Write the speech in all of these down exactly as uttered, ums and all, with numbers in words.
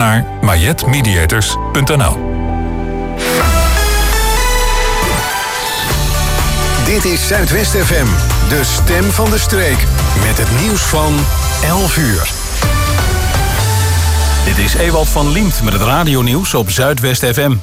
naar majet mediators punt n l. Dit is Zuidwest F M, de stem van de streek. Met het nieuws van elf uur. Dit is Ewald van Liemt met het radionieuws op Zuidwest F M.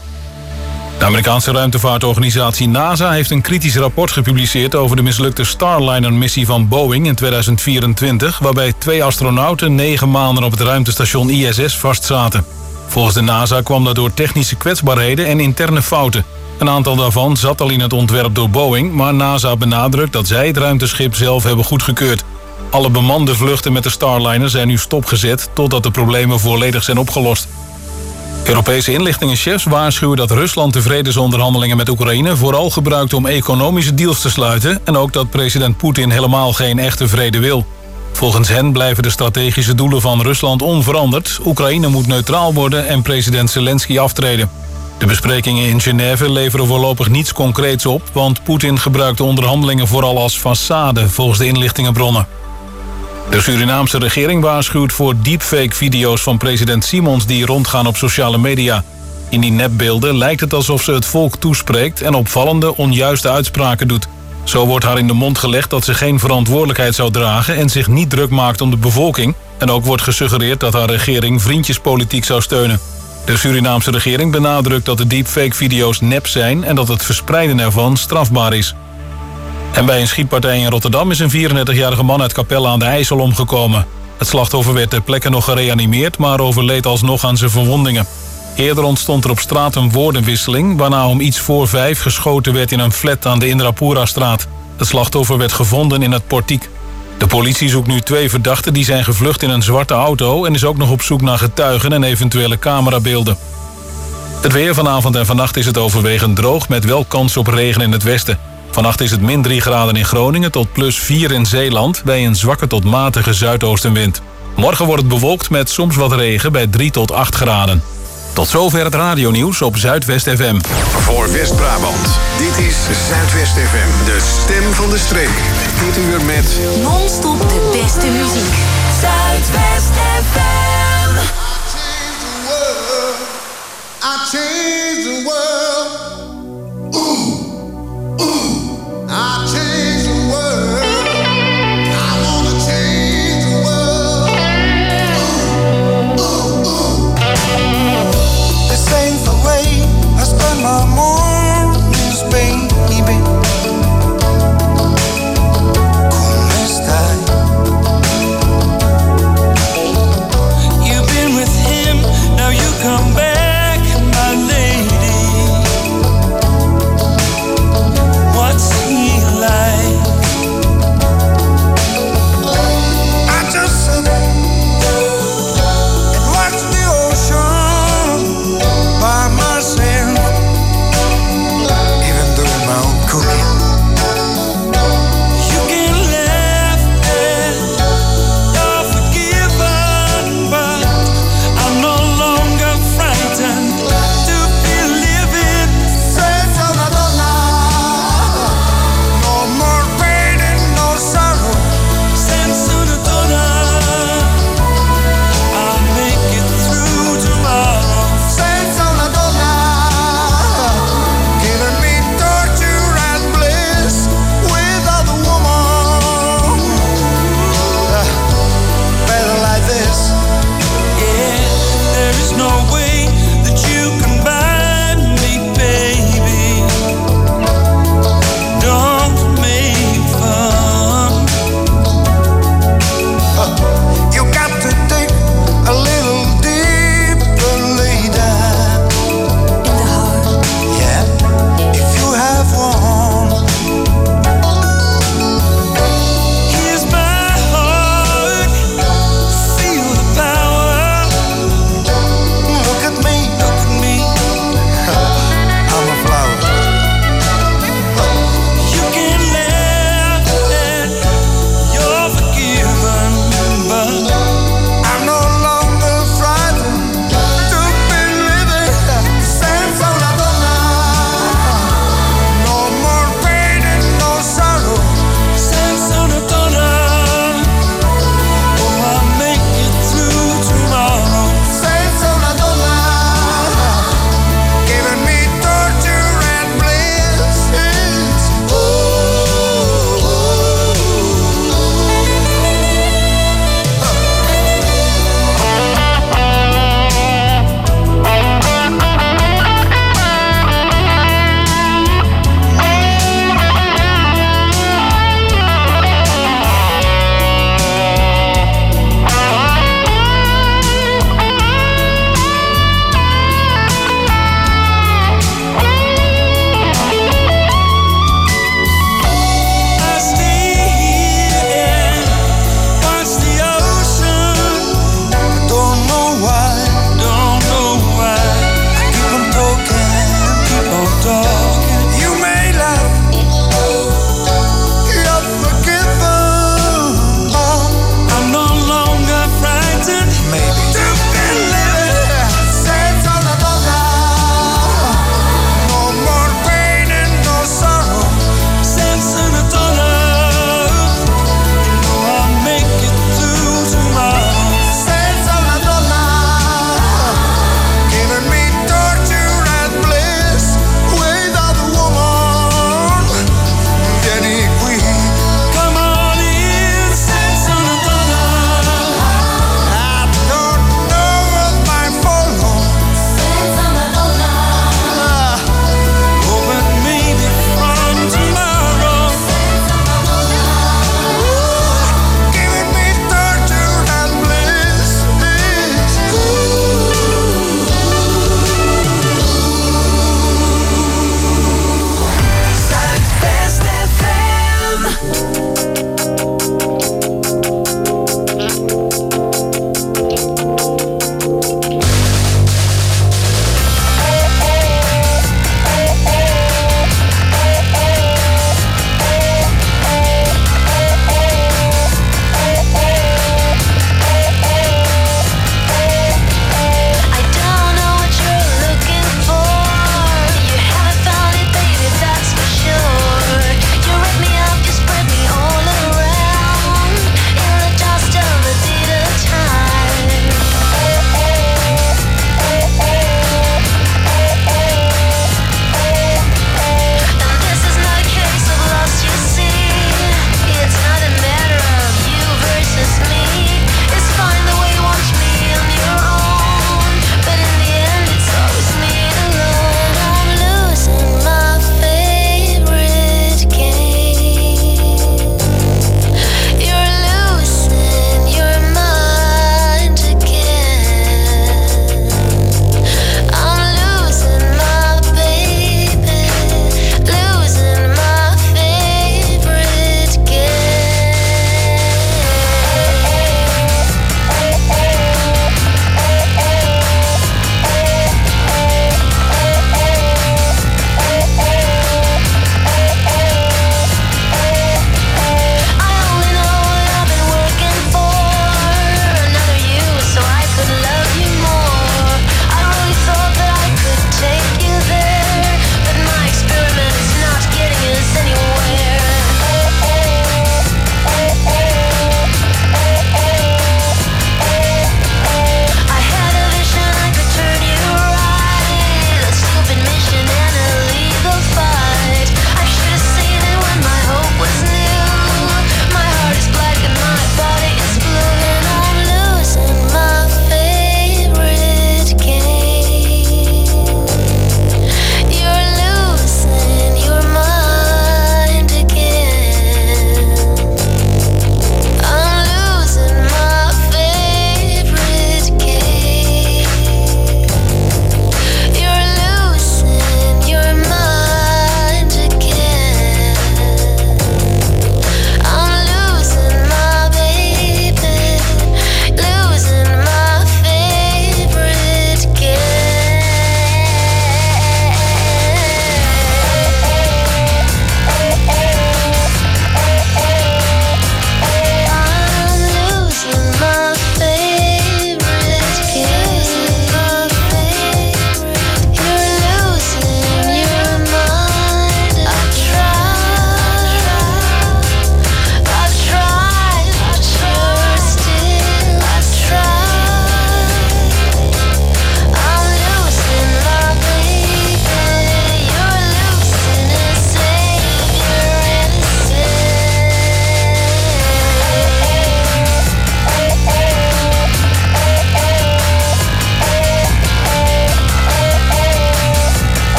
De Amerikaanse ruimtevaartorganisatie NASA heeft een kritisch rapport gepubliceerd over de mislukte Starliner-missie van Boeing in tweeduizend vierentwintig... waarbij twee astronauten negen maanden op het ruimtestation I S S vastzaten. Volgens de NASA kwam dat door technische kwetsbaarheden en interne fouten. Een aantal daarvan zat al in het ontwerp door Boeing, maar NASA benadrukt dat zij het ruimteschip zelf hebben goedgekeurd. Alle bemande vluchten met de Starliner zijn nu stopgezet totdat de problemen volledig zijn opgelost. Europese inlichtingenchefs waarschuwen dat Rusland de vredesonderhandelingen met Oekraïne vooral gebruikt om economische deals te sluiten en ook dat president Poetin helemaal geen echte vrede wil. Volgens hen blijven de strategische doelen van Rusland onveranderd. Oekraïne moet neutraal worden en president Zelensky aftreden. De besprekingen in Genève leveren voorlopig niets concreets op, want Poetin gebruikt de onderhandelingen vooral als façade volgens de inlichtingenbronnen. De Surinaamse regering waarschuwt voor deepfake-video's van president Simons die rondgaan op sociale media. In die nepbeelden lijkt het alsof ze het volk toespreekt en opvallende, onjuiste uitspraken doet. Zo wordt haar in de mond gelegd dat ze geen verantwoordelijkheid zou dragen en zich niet druk maakt om de bevolking. En ook wordt gesuggereerd dat haar regering vriendjespolitiek zou steunen. De Surinaamse regering benadrukt dat de deepfake-video's nep zijn en dat het verspreiden ervan strafbaar is. En bij een schietpartij in Rotterdam is een vierendertigjarige man uit Capelle aan de IJssel omgekomen. Het slachtoffer werd ter plekke nog gereanimeerd, maar overleed alsnog aan zijn verwondingen. Eerder ontstond er op straat een woordenwisseling, waarna om iets voor vijf geschoten werd in een flat aan de Indrapura-straat. Het slachtoffer werd gevonden in het portiek. De politie zoekt nu twee verdachten die zijn gevlucht in een zwarte auto en is ook nog op zoek naar getuigen en eventuele camerabeelden. Het weer vanavond en vannacht is het overwegend droog met wel kans op regen in het westen. Vannacht is het min drie graden in Groningen tot plus vier in Zeeland bij een zwakke tot matige zuidoostenwind. Morgen wordt het bewolkt met soms wat regen bij drie tot acht graden. Tot zover het radionieuws op Zuidwest F M. Voor West-Brabant, dit is Zuidwest F M, de stem van de streek. Dit uur met non-stop de beste muziek. Zuidwest F M. I change the world. Ooh, ooh, I change the world. I wanna change the world. Ooh, ooh, ooh. This ain't the way I spend my mornings, baby. ¿Cómo estás? You've been with him, now you come back, my lady. What's he like? I just sit and watch the ocean by myself, even doing my own cooking. You can laugh and you're forgiven, but I'm no longer frightened to be living. Senza una donna, no more pain and no sorrow. Senza una donna, I'll make it through tomorrow. Senza una donna, giving me torture and bliss without a woman. Better like this. Yeah, there is no way that you can buy me, baby. Don't make fun. You got to dig a little deeper later. In the heart. Yeah, if you have one. Here's my heart. Feel the power. Look at me, look at me.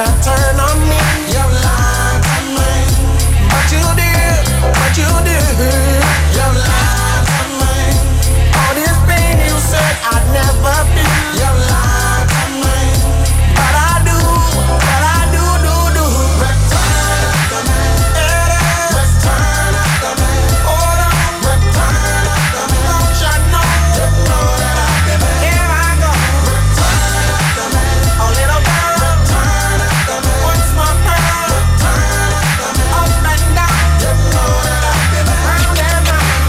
never turn on me. You lied to me, but you did, but you did. You lied to me. All this pain you said I'd never feel. You lied to me, but I do, but I do, do, do. Return to me, return to me. Hold on, return to me. Don't you know? You know that I did it. Here I go. Return to me, a little girl. Return to me, once more girl. Return to me, up and down. You know that I did it. Round and round.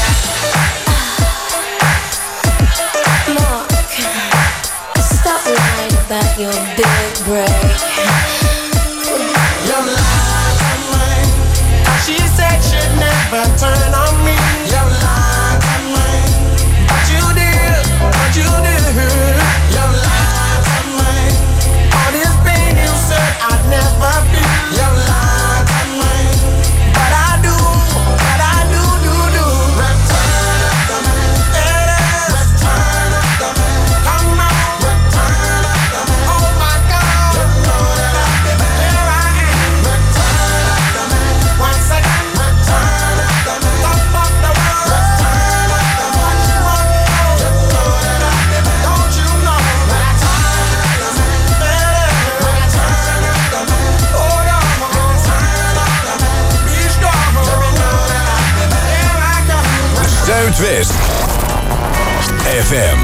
Mark, stop lying about your big break. You lied to me. She said she'd never turn on me. You lied to me, but you did, but you did. You lied to me. All this pain you said I'd never feel. You lied to me, but I do, but I do, do, do. Return to me, return to me. Come on, return to me. Oh my God, you know that I did it. Here I am. Return to me, once again. Return to me, top of the world. Return to me, what you want to know. You know that I did it. Don't you know? Return to me, return to me. Hold on, return to me. Be strong. You know that I did it. Here I go. Zuidwest F M.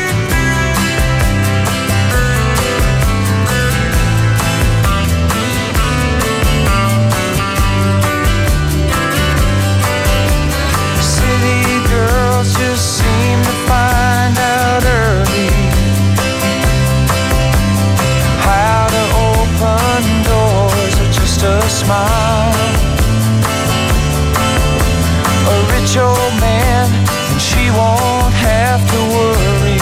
City girls just seem to find out early how to open doors with just a smile. A rich old man, and she won't have to worry.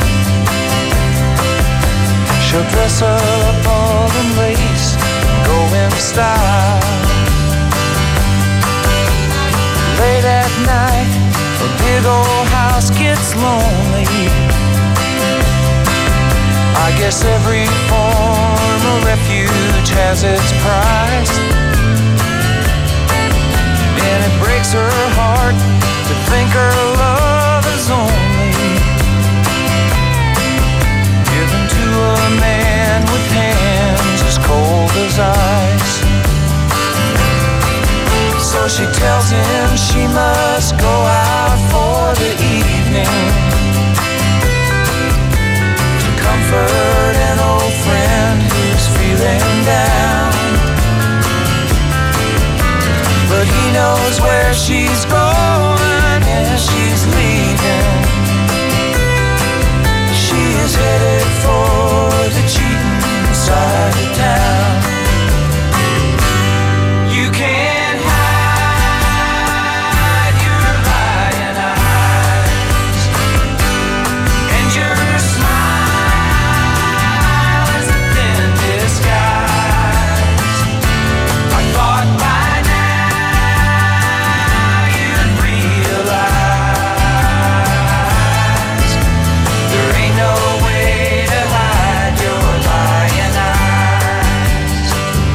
She'll dress up all in lace and go in style. Late at night, a big old house gets lonely. I guess every form of refuge has its price. And it breaks her heart to think her love is only given to a man with hands as cold as ice. So she tells him she must go out for the evening to comfort an old friend who's feeling down. But he knows where she's going and she's leaving. She is headed for the cheating side of town. You can't hide your lying eyes, and your smile is a thin disguise. I thought by now you'd realize there ain't no way to hide your lying eyes.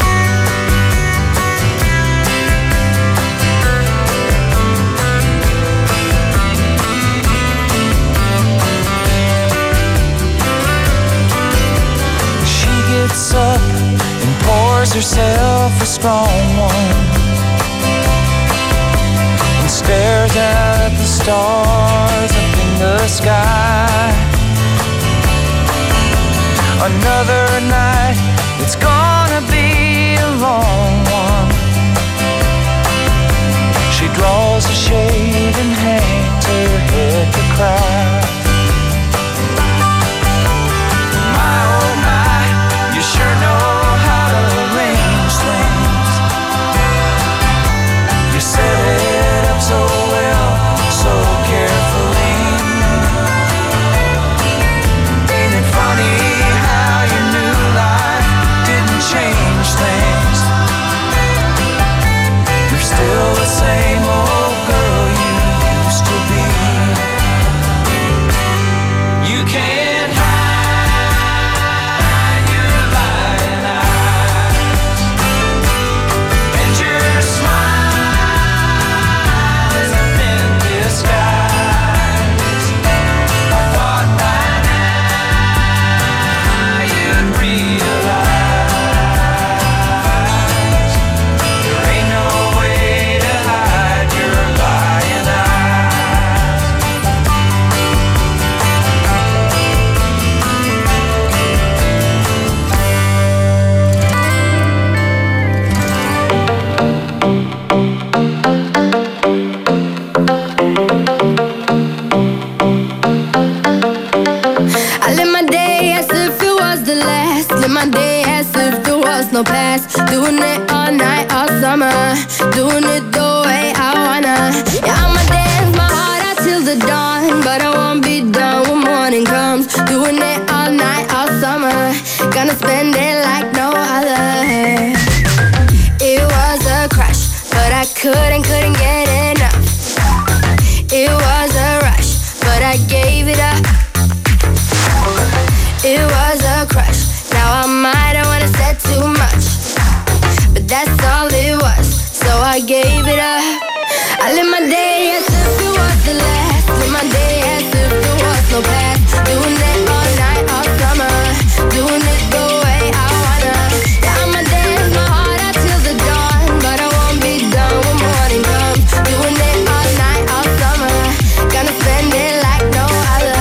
She gets up and pours herself a strong one and stares out at the stars up in the sky. Another night, it's gonna be a long one. She draws a shade and hangs her head to cry. My oh my, you sure know how to arrange things. You set it up so well, so carefully. Ain't it funny how your new life didn't change things? You're still the same old girl you used to be. You can't hide your lying eyes. doing it the way I wanna. Yeah, I'ma dance my heart out till the dawn, but I won't be done when morning comes. Doing it all night, all summer, gonna spend it like no other. It was a crush, but I couldn't, couldn't get enough. It was a rush, but I gave it up. It was a crush, now I might have wanna said too much, but that's all it was, so I gave it up. I live my day as if it was the last, live my day as if there was no past. Doing it all night, all summer, doing it the way I wanna. Yeah, I'ma dance my heart out till the dawn, but I won't be done when morning comes. Doing it all night, all summer, gonna spend it like no other.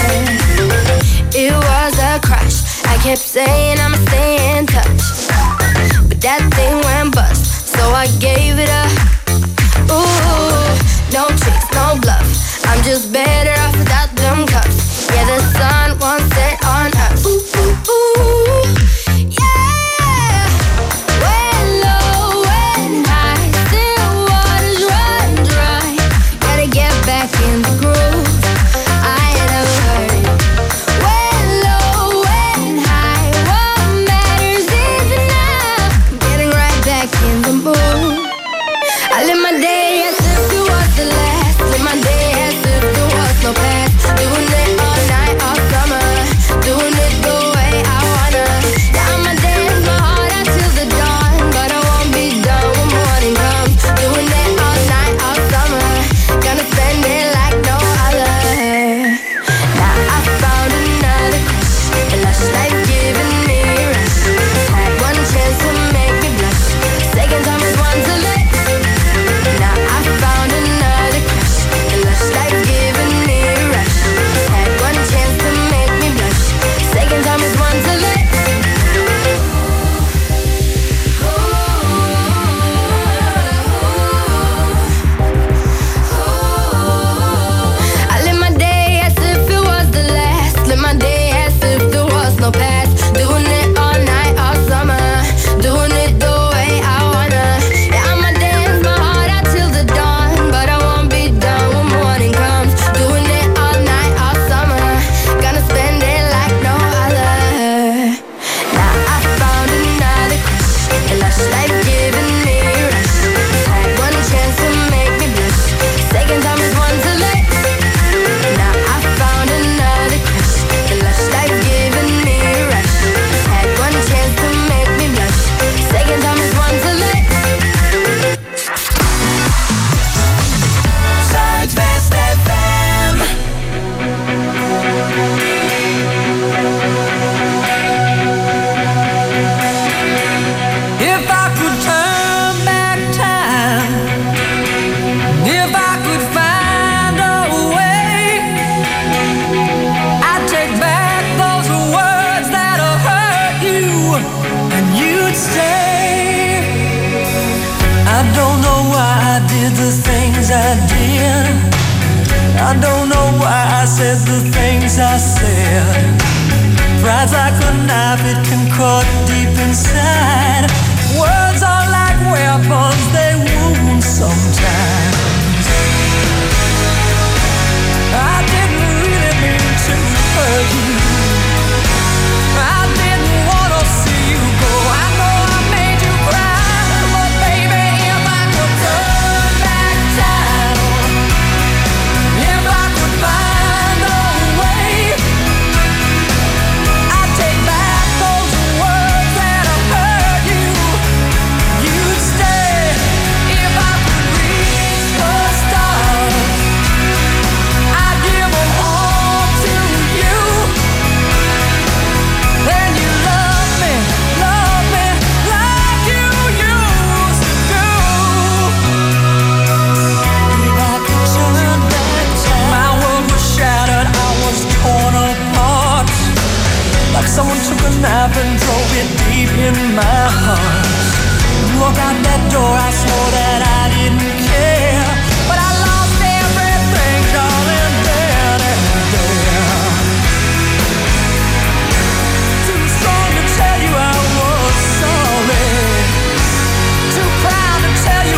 It was a crush, I kept saying I'ma stay in touch, but that thing went bust, so I gave it up. Ooh, no tricks, no bluff, I'm just better off without them cuffs. Yeah, the sun won't set on us. Ooh, ooh, ooh, yeah. When low, when high, still waters run dry. Gotta get back in the groove, I ain't never heard. When low, when high, what matters is enough. Getting right back in the mood. I live my day as if it was the last, live my day as if there was no past. Doing it all night, all summer, doing it the way I wanna. Yeah, I'ma dance my heart out till the dawn, but I won't be done when morning comes. Doing it all night, all summer, gonna spend it like no other. Now I found another crush, a lush life giving me a rush. Had one chance to make me blush, second time is one to let. Now I found another crush, a lush life giving me a rush. Had one chance to make me blush, second time is one to let. I live my day as if it was the last, live my day as if there was no past. Doing it all night, all summer, doing it the way I wanna. Yeah, I'ma dance my heart out till the dawn, but I won't be done when morning comes. Doing it all night, all summer, gonna spend it like no other. Now I found another crush, a lush life giving me a rush. Had one chance to make me blush, second time is one to let. Now I found another crush, a lush life giving me a rush. Had one chance to make me blush, second time is one to let. Zuidwest F M. If I could turn back time, if I could find a way, I'd take back those words that have hurt you, and you'd stay. I don't know why I did the things I did. I don't know why I said the things I said. Pride's like a knife, it can cut deep inside. Words are like weapons, they wound sometimes. I didn't really mean to hurt you. I didn't want to see you go. I know I made you cry, but baby, if I could turn back time, if I could find a way, I'd take back those words that have hurt you. You'd stay if I could reach the stars. I'd give them all to you. Then you love me, love me like you used to. If I could turn back time, my world was shattered, I was torn apart. Like someone took a knife and drove it deep in my heart. Walk out that door, I swore that I didn't care, but I lost everything, darling, then and there. Too strong to tell you I was sorry, too proud to tell you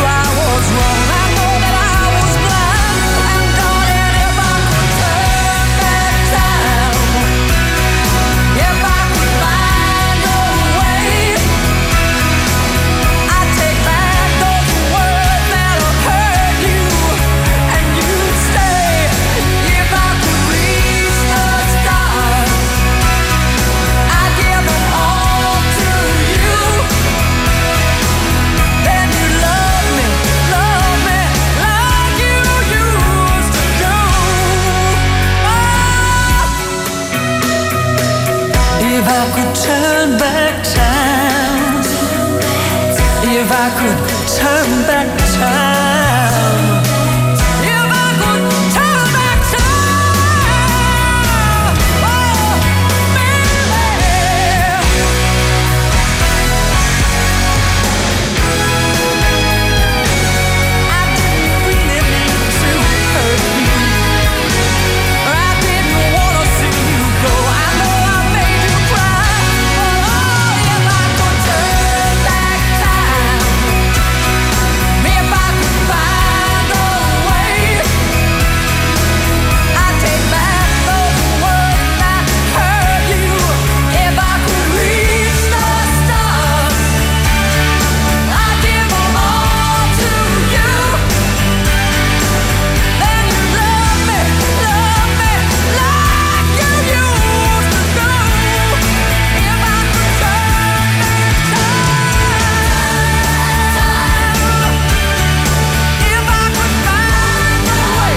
I could turn back time, if I could turn back time, oh, baby. I didn't really mean to hurt you. I didn't want to see you go. I know I made you cry. Oh, if I could turn back time, if I could find a way, I'd take back those words that hurt you. If I could reach the stars, I'd give them all to you. Then you love me, love me like you used to do. If I could turn back time, if I could find a way,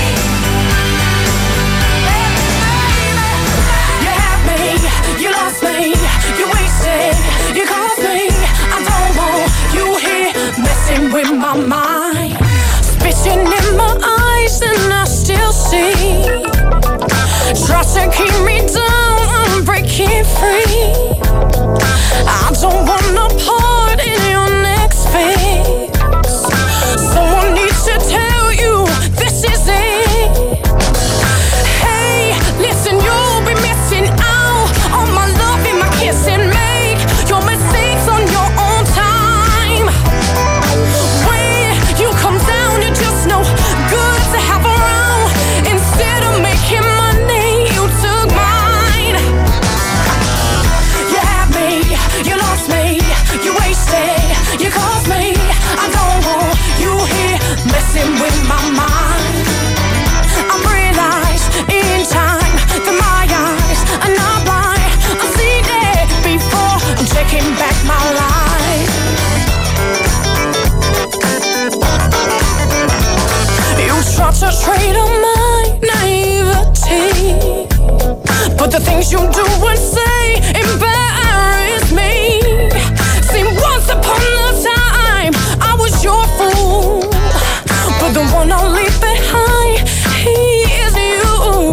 baby, you had me, you lost me, you wasted, you caused me. I don't want you here messing with my mind, spitting in my eyes, and I still see. Try to keep me down, I'm breaking free. I don't want no part in your next fix. Someone needs to tell you this is it. Hey, listen, you'll be missing out on my love and my kiss and make your mistakes on your own time. When you come down, you're just no good to have around. Instead of making money, you took mine. You had me, you lost me, you wasted, you caused me. I don't want you here messing with my mind. I realized in time that my eyes are not blind. I see that before I'm taking back my life. You tried to trade on my naivety, but the things you do and say embarrass me. See, once upon a time I was your fool, but the one I'll leave behind, he is you.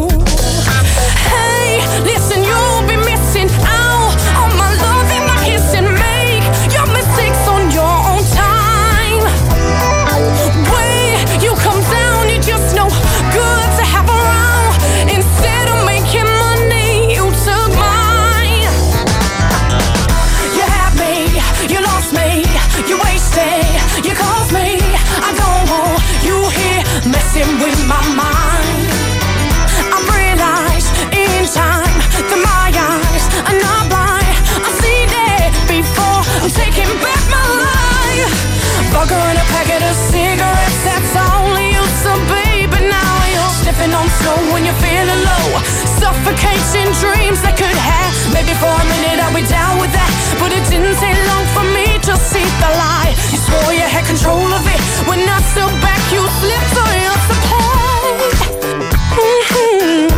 Hey, listen, you'll be missing out on my love and my kiss and make your mistakes on your own time. When you come down, you're just no good to have around. Instead of making money, you took mine. You had me, you lost me, you wasted, you caused me. I don't want you here messing with my mind. I realized in time that my eyes are not blind. I see that before I'm taking back my life. Burger and a packet of cigarettes, that's all you used to be. But now you're sniffing on slow when you're feeling low, suffocating dreams that could have. Maybe for a minute I'll be down with that, but it didn't take long for me to see the light. You swore you had control of it. When I stood back, you slipped on your supply. Mm-hmm.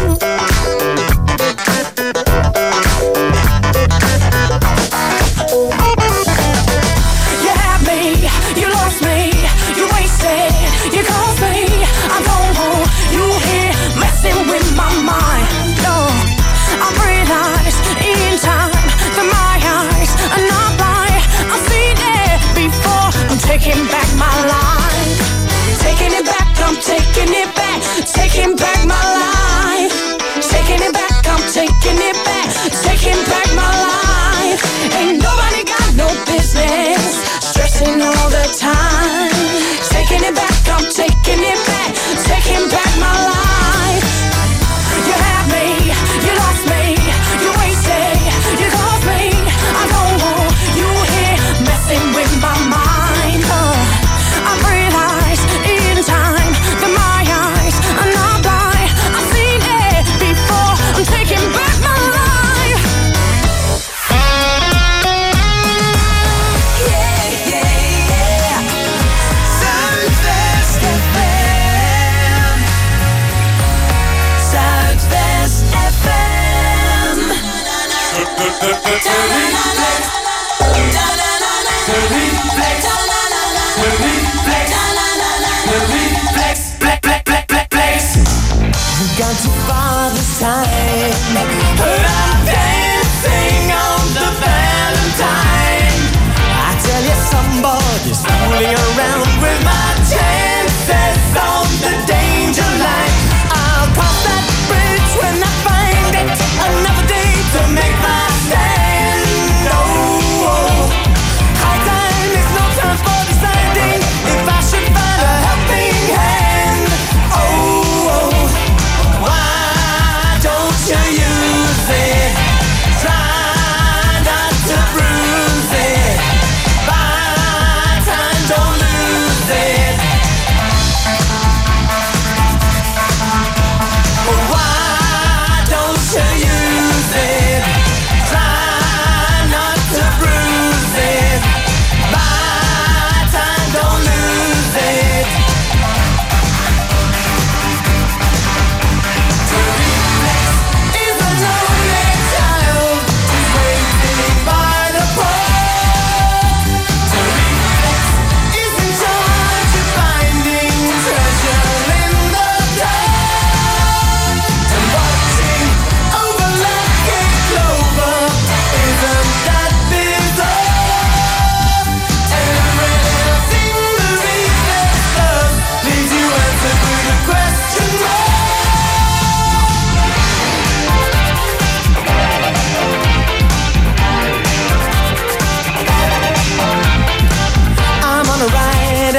You had me, you lost me, you wasted, you caused me. I don't want you here messing with my mind. No, I realized in time that my eyes are not blind. I see that before I'm taking back my life. Taking it back, I'm taking it back. Taking back my life. Taking it back, I'm taking it back. Taking back my life. Ain't nobody got no business stressing all the time. Taking it back, I'm taking it back. Taking back my life. You had me, you lost me, you wasted, you caused me. I don't want you here messing with my mind. Uh, I realized in time that my eyes are not blind. I seen it before I'm taking back my life. Yeah, yeah, yeah.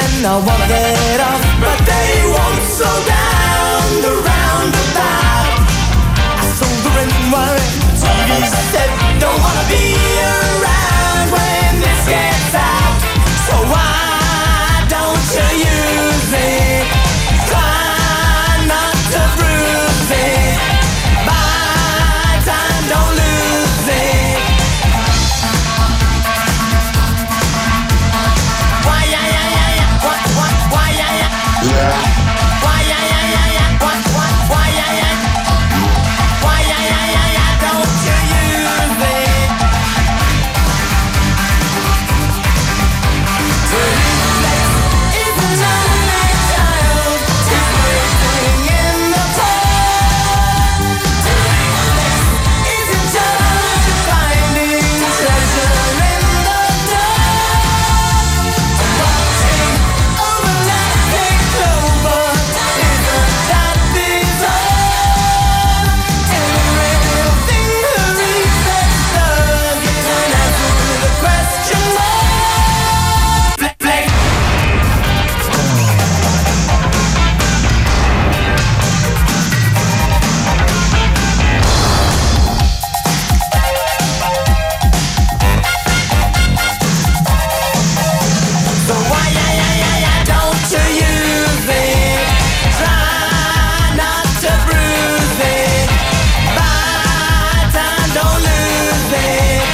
and I wanna get off, but they won't slow down the roundabout. I sold the ring wine, T V said don't wanna be around when this gets out. So why don't you use it? Try not to bruise it. Buy time, don't lose it. Why yeah yeah yeah yeah? What what? Why yeah yeah? Yeah. Why yeah yeah yeah yeah? What what? Why yeah yeah? Why yeah yeah yeah yeah? Don't you use it? To reflex is an only child. He's waiting in the cold. To reflex isn't just finding treasure in the dark. Watching overlapping clover isn't that bizarre. Every little thing the reflex does is an answer to the question mark. Flick, flick. So why yeah yeah yeah yeah? Don't you use it? Try not to bruise it. Buy time, don't lose it.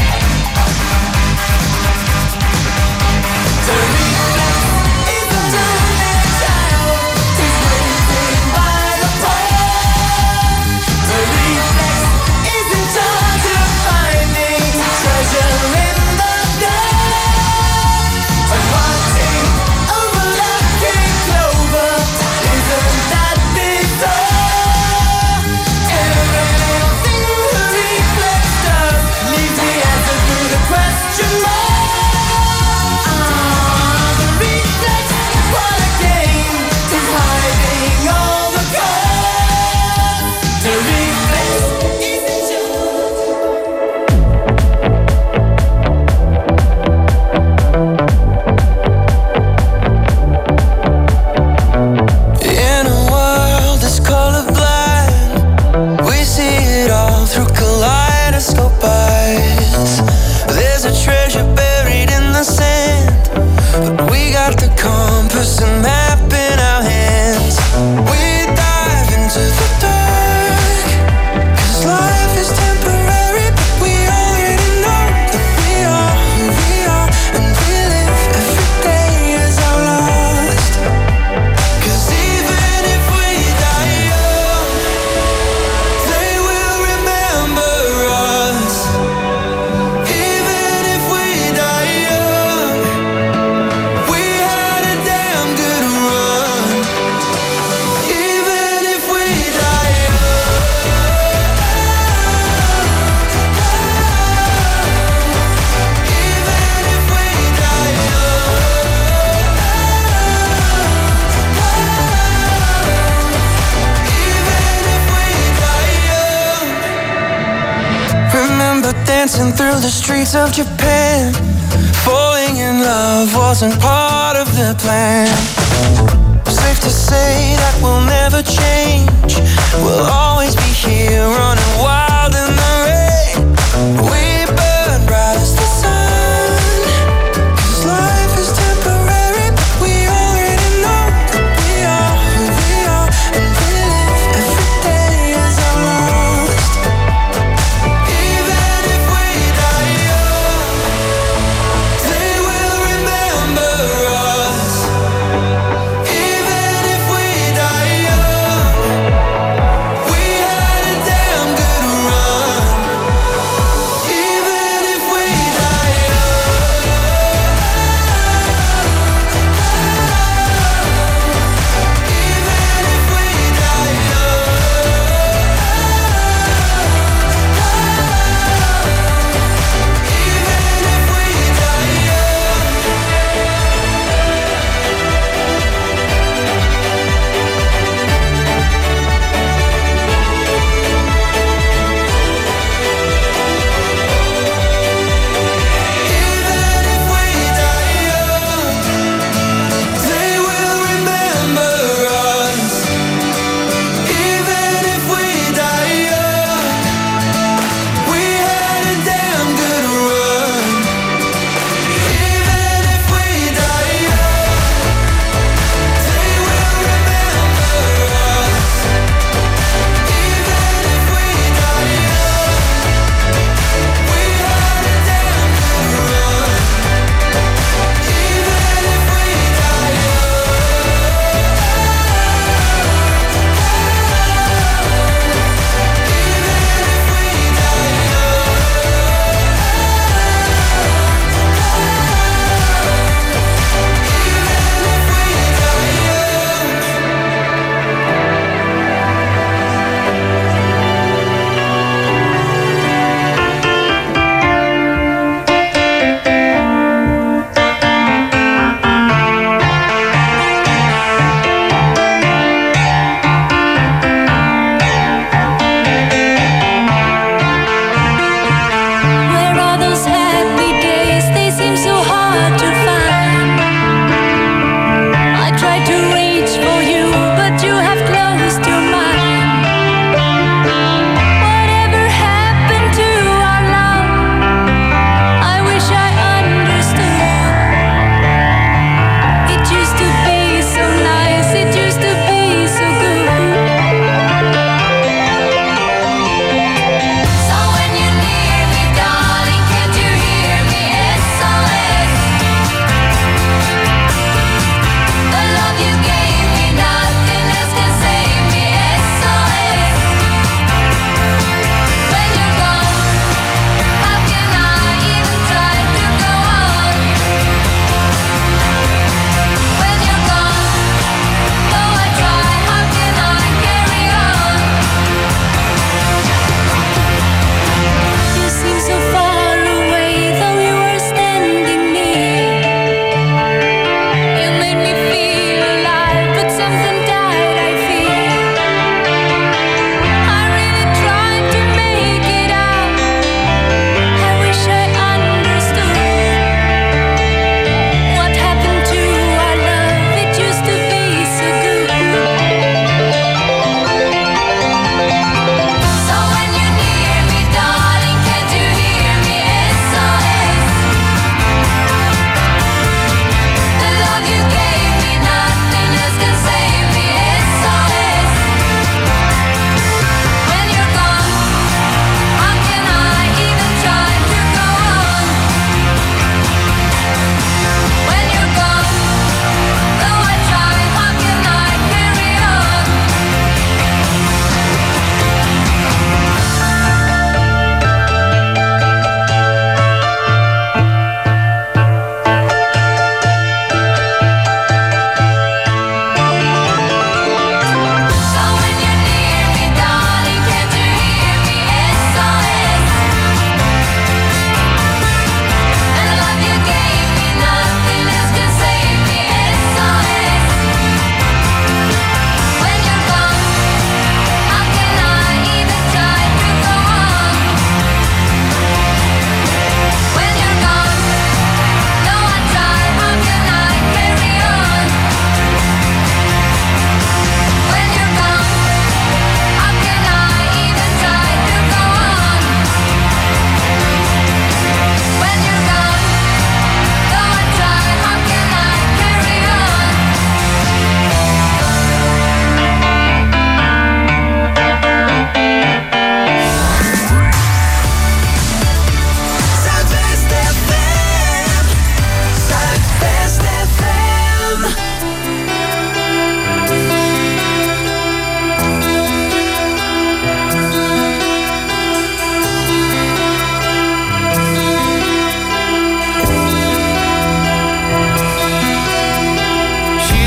To reflex is a lonely child. He's waiting by the pole. To reflex is in charge of finding treasure in the dark. But watching overlapping clover isn't that bizarre. Every little thing the reflex does leaves the answer to the question mark. Ah, the reflex, what a game, is hiding all the cards. The reflex isn't just. In a world that's colorblind, we see it all through kaleidoscope eyes. There's a treasure buried in the sand, but we got the compass and map in our hands. We dive into the dark, 'cause life is temporary, but we already know that we are who we are, and we live every day as our last. 'Cause even if we die young, they will remember us. Even if we die young, we had a damn good run. Even if we die young, even if we die young, remember dancing through the streets of Japan. Falling in love wasn't part of the plan. Safe to say that we'll never change. We'll always be here running wild in the rain. We burn bright as the sun, 'cause life is temporary, but we already know that we are who we are, and we live every day as our last. Even if we die young, they will remember us. Even if we die young, we had a damn good run.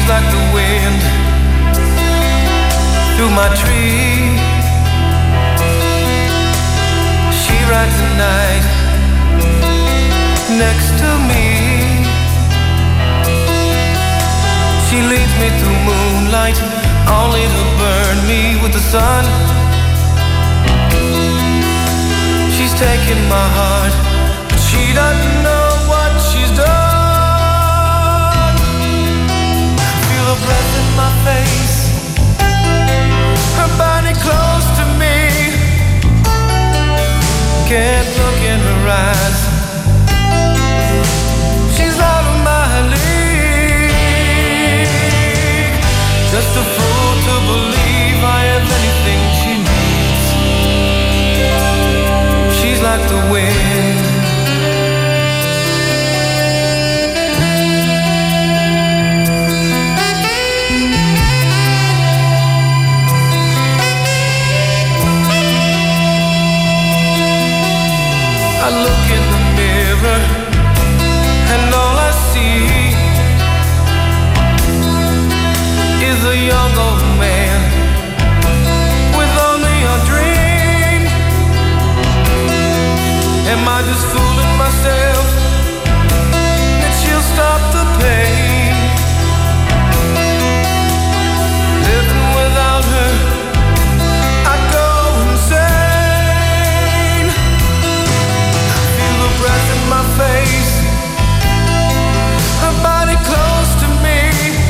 like the wind through my tree. She rides the night next to me. She leads me through moonlight, only to burn me with the sun. She's taking my heart, but she doesn't know what she's done. Feel her breath in my face, her body close to me. Can't look in her eyes, she's out of my league. Just a fool to believe I have anything she needs. She's like the wind. I look in the mirror and all I see is a young old man with only a dream. Am I just fooling myself that she'll stop the pain? Living without her, I go insane. Feel the breath in my face, her body close to me.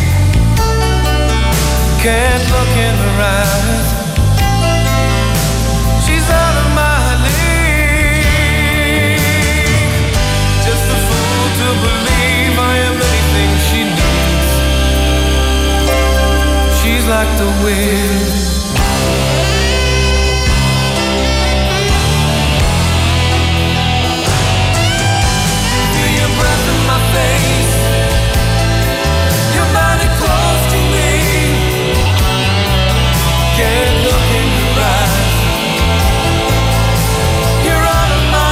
Can't look in her eyes, she's out of my league. Just a fool to believe I am anything she needs. She's like the wind. Feel your breath in my face, your body close to me. Can't look in your eyes, you're out of my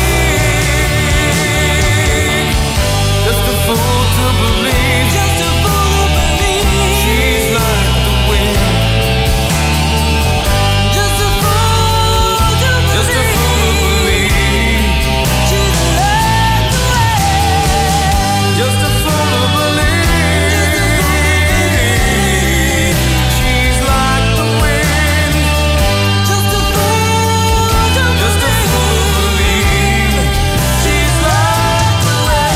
league. Just a fool to believe, just a fool to believe. She's like the wind. Just a fool to believe, just a fool to believe. She's like the wind. Just a fool to believe. She's like the wind. Just a fool to just a fool to believe. She's like the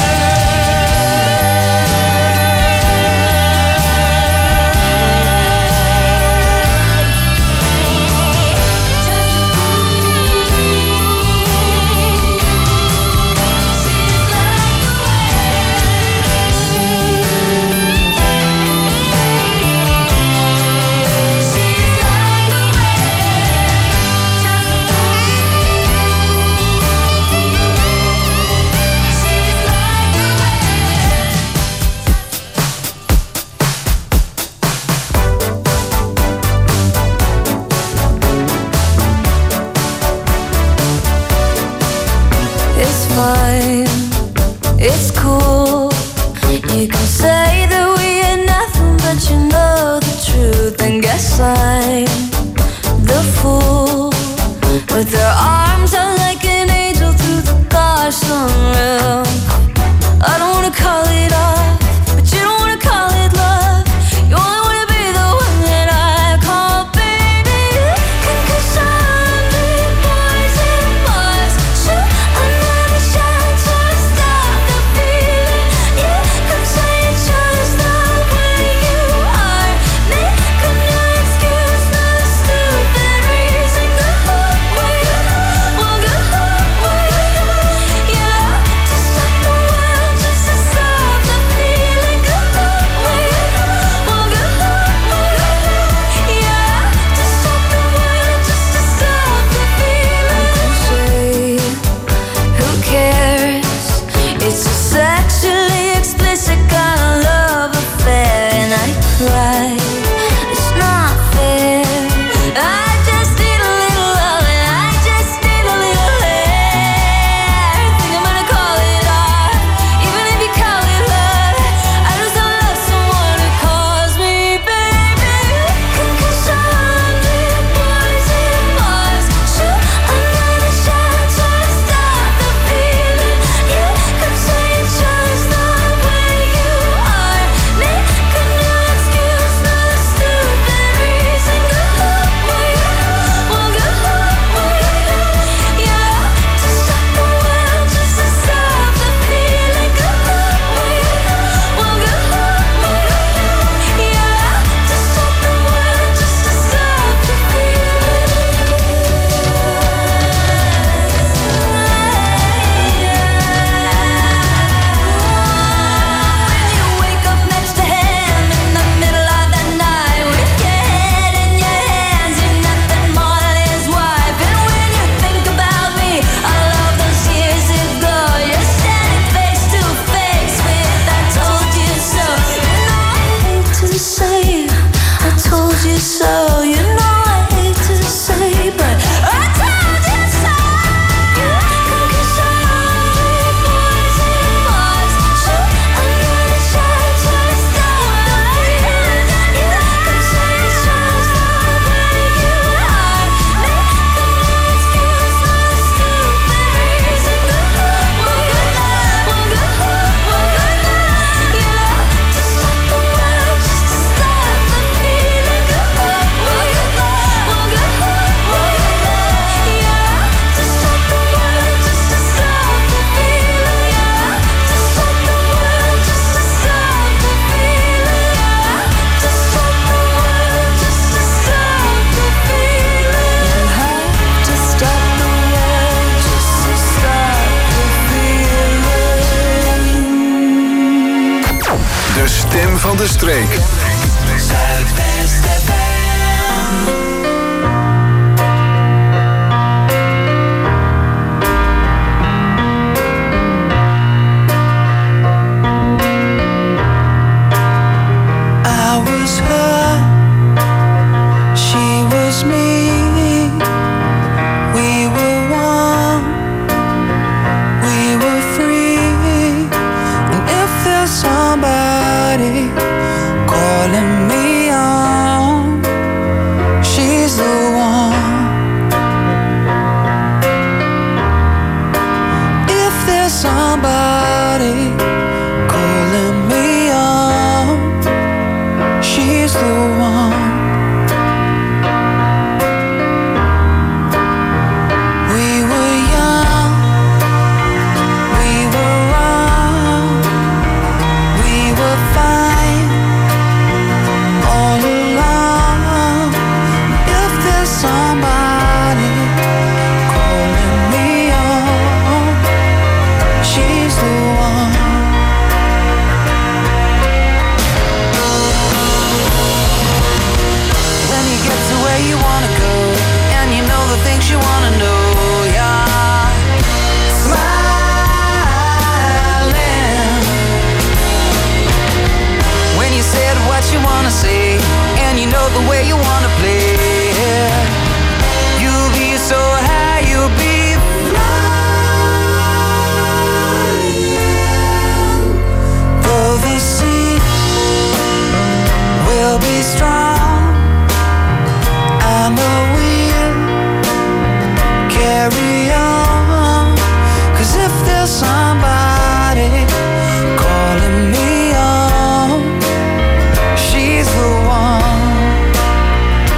It's fine, it's cool. You can say that we are nothing, but you know the truth. And guess I'm the fool with her arms out like an angel through the gosh unreal. I don't wanna call it off, but you don't wanna call it love. You only wanna be the one that I call baby. And 'cause I'm big boys and boys, shoot another shot to stop the feeling. Yeah, 'cause I ain't just the way you are. Make no excuse, no stupid reason. Go away, well, go away. Yeah, to stop the world just to stop told you so. You know I hate to say, but I told you so. Come kiss all the boys and bars. Shoot under the shade to the starlight. Come say it's just the way you are. Make no excuse for the stupid reason. One good night, one good night, one good night. Yeah, to stop the world, just to stop the feeling. One good night, one good night, one good night. Yeah, to stop the world, just to stop the feeling. Yeah, to stop the world, just to stop the feeling. Yeah, to stop the world, just to stop the feeling. You have to stop the world just to stop the feeling. De stem van de streek. Zuidwest F M. I was her, she was me. We were one, we were free. And if there's somebody calling me on, she's the one. If there's somebody calling me on, she's the one. We were young, we were wrong, we were fine all along. If there's somebody calling me on, she's the one. When you get to where you wanna go, and you know the things you wanna know, yeah. Smiling. When you said what you wanna say, and you know the way you wanna play, you'll be so high, you'll be flying. Though the sea will be strong, I know we'll carry on. 'Cause if there's somebody calling me on, she's the one.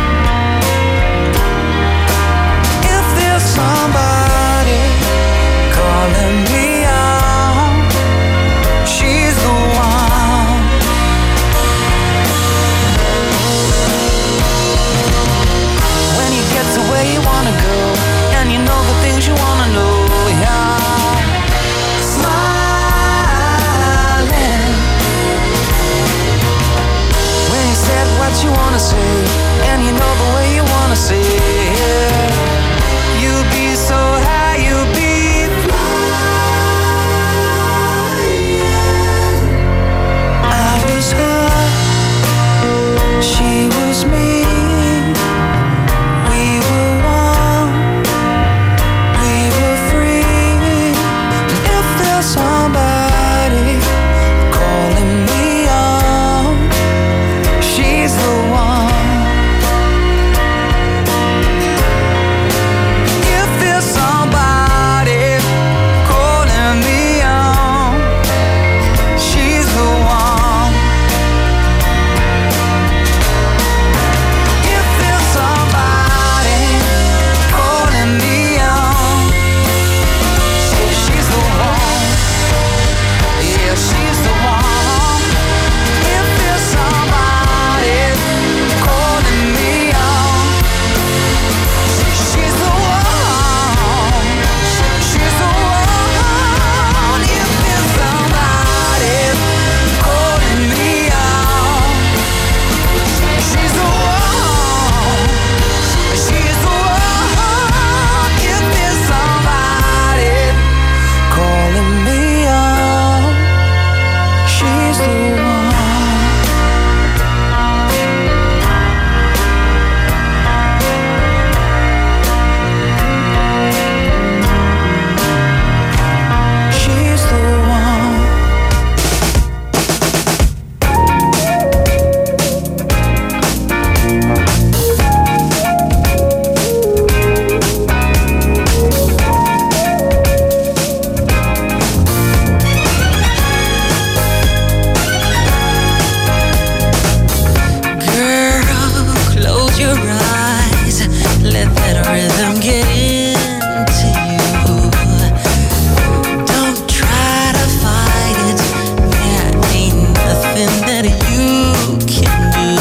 you can do.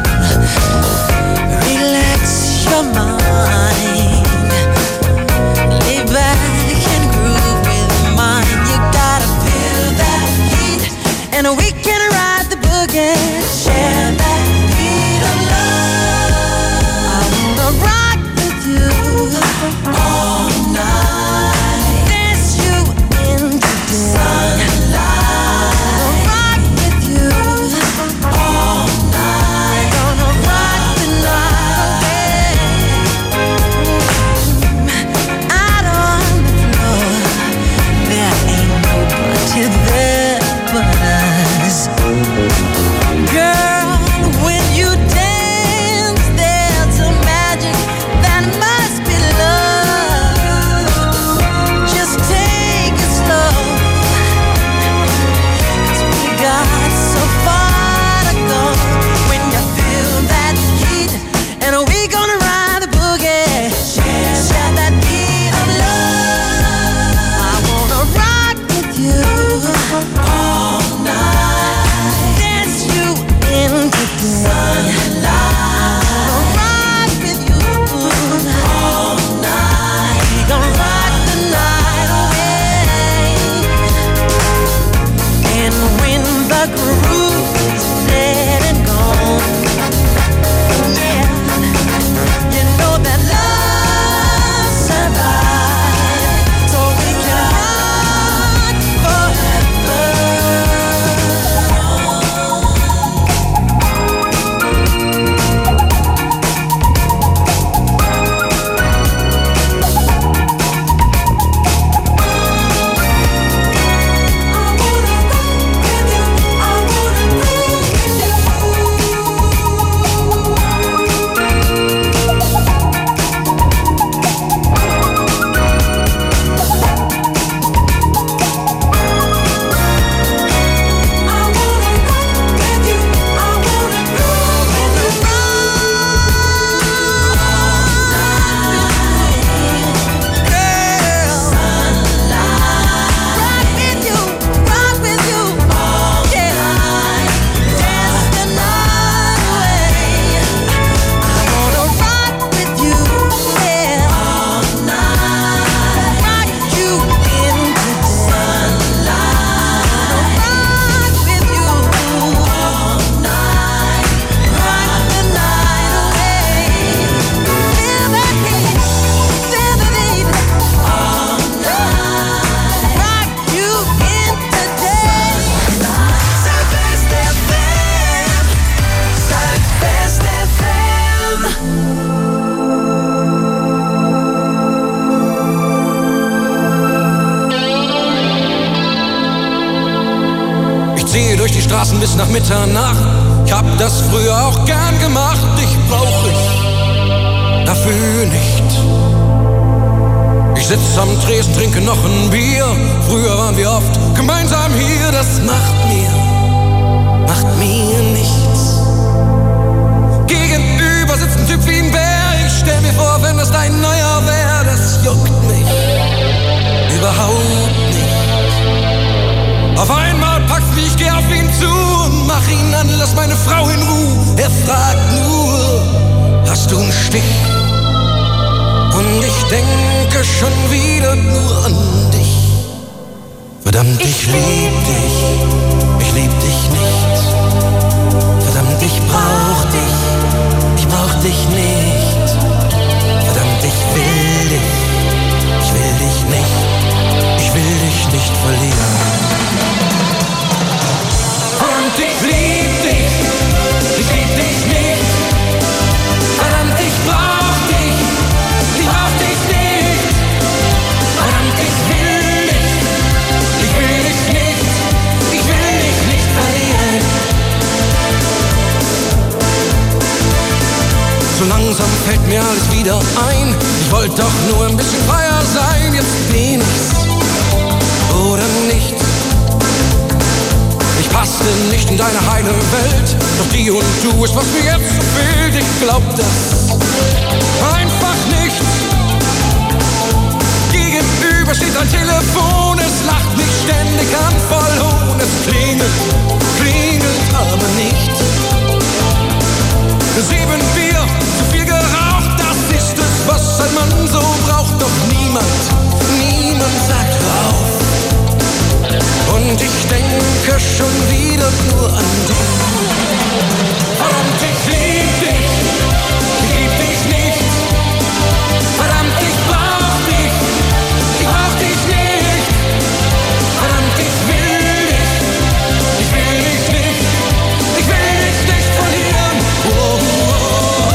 Relax your mind, lay back and groove with mine. You gotta feel that heat, and we can ride the boogie. Share that beat of love. I wanna rock with you all night, dance you into the sunlight. Rock with you all night, gonna rock the night away. Out on the floor, there ain't nobody there but us. Girl, when you dance, there's a magic that must be love. Just take it slow, 'cause we got so far to go. When you feel that heat, and we gonna ride the boogie. Share that beat of love. I wanna rock with you all night, dance you into the sunlight. Rock with you all night. We gon' rock the night away. And when the groove is dead and gone, yeah, you know that love survives, so we can rock forever. Ich ziehe durch die Straßen bis nach Mitternacht. Ich hab das früher auch gern gemacht. Dich brauch ich dafür nicht. Ich sitz am Tresen, trinke noch ein Bier. Früher waren wir oft gemeinsam hier. Das macht mir, macht mir nichts. Gegenüber sitzt ein Typ wie ein Bär. Ich stell mir vor, wenn das dein neuer wär. Das juckt mich überhaupt nicht. Auf einmal packst mich, geh auf ihn zu und mach ihn an, lass meine Frau in Ruhe. Er fragt nur, hast du einen Stich? Und ich denke schon wieder nur an dich. Verdammt, ich lieb dich, ich lieb dich nicht. Verdammt, ich brauch dich, ich brauch dich nicht. Verdammt, ich will dich, ich will dich nicht. Ich will dich nicht verlieren. Verdammt, ich lieb dich, ich lieb dich nicht. Verdammt, ich brauch dich, ich brauch dich nicht. Verdammt, ich will dich, ich will dich nicht. Ich will dich nicht verlieren. So langsam fällt mir alles wieder ein. Ich wollte doch nur ein bisschen freier sein. Jetzt bin ich's oder nichts. Ich passte nicht in deine heile Welt. Doch die und du ist, was mir jetzt so fehlt. Ich glaub das einfach nicht. Gegenüber steht ein Telefon. Es lacht mich ständig an, voll Hohn. Es klingelt klingelt aber nicht. Sieben Bier, zu viel geraucht, das ist es, was ein Mann so braucht. Doch niemand, niemand sagt auf. Und ich denke schon wieder nur an dich. Verdammt, ich lieb dich, ich lieb dich nicht. Verdammt, ich brauch dich, ich brauch dich nicht. Verdammt, ich will dich, ich will dich nicht. Ich will dich nicht verlieren. Oh, oh, oh,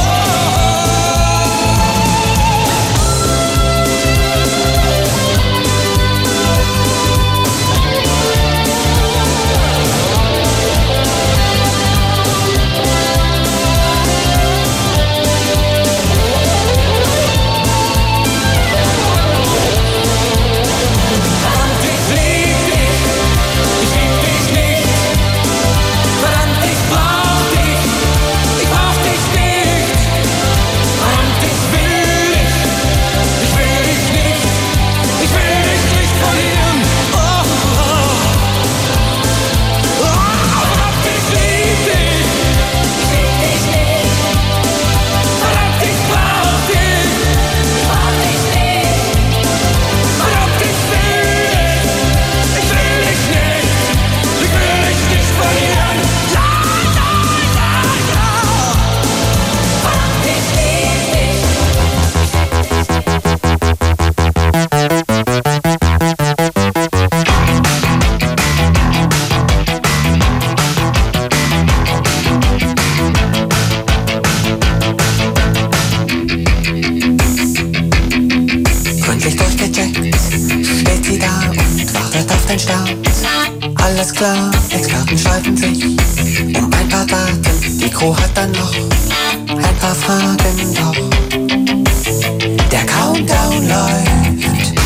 alles klar, Experten streiten sich um ein paar Daten. Die Crew hat dann noch ein paar Fragen, doch der Countdown läuft.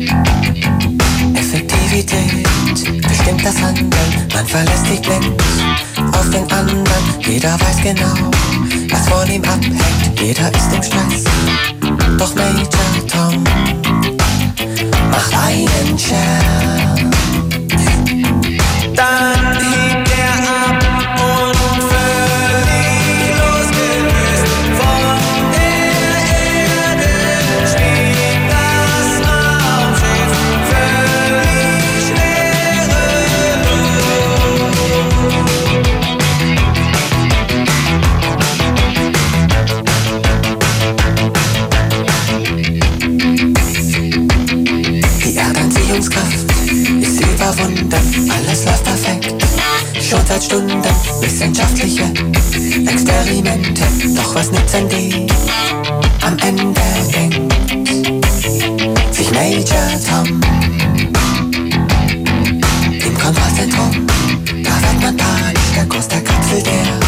Effektivität bestimmt das Handeln. Man verlässt sich blind auf den anderen. Jeder weiß genau, was von ihm abhängt. Jeder ist im Stress, doch Major Tom macht einen Scherz. Dann hebt er ab und völlig losgelöst von der Erde schwebt das Raumschiff völlig schwerelos. Die Erdanziehungskraft ist überwunden, alles läuft perfekt, schon seit Stunden. Wissenschaftliche Experimente, doch was nützen die? Am Ende denkt sich Major Tom im Kontrollzentrum, da wird man panisch, der Kurs der Kapsel, der